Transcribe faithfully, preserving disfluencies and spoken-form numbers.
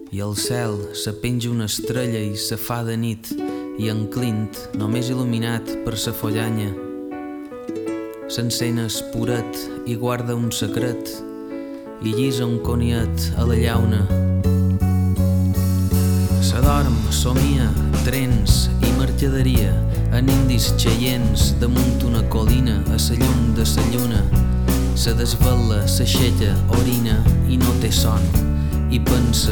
i al cel se penja una estrella i se fa de nit, i en Clint, només il·luminat per sa follanya, s'encén espuret i guarda un secret i llisa un coniet a la llauna. S'adorm, somia, trens i mercaderia en indis xeients damunt una colina a sa llum de sa lluna. Se desvela, s'aixeca, orina i no té son i pensa